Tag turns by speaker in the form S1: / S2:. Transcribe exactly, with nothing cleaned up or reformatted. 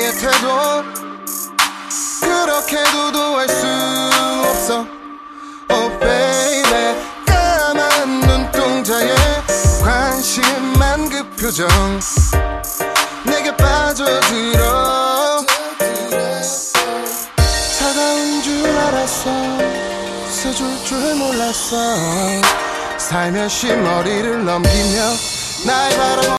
S1: 너의 태도 그렇게 도도할 수 없어. Oh baby, 까만 눈동자에 관심만 그 표정 내게 빠져들어. 차가운 줄 알았어, 세줄 줄 몰랐어. 살며시 머리를 넘기며 날 바라보